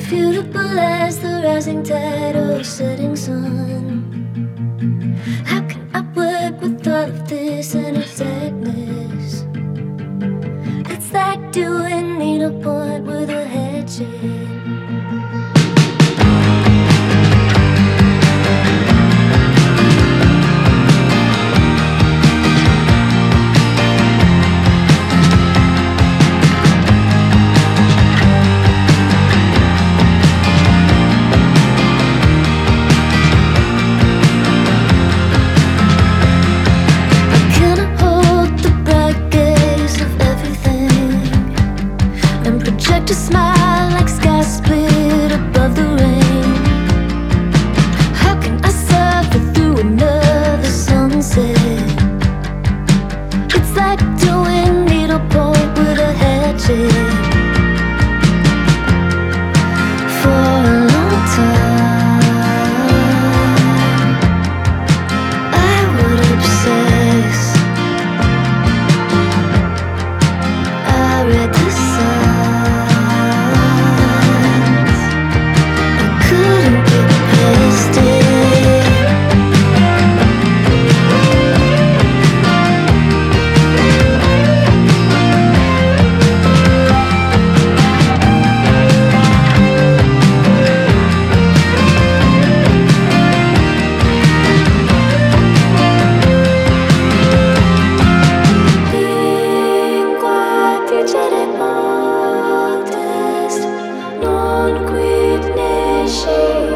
Irrefutable as the rising tide or setting sun. How can I work with all of this exactness? It's like doing needlepoint with a hatchet. To smile like sky split above the rain. How can I suffer through another sunset? It's like doing needlepoint with a hatchet. For a long time I would obsess. I read the signs. Non quid nesci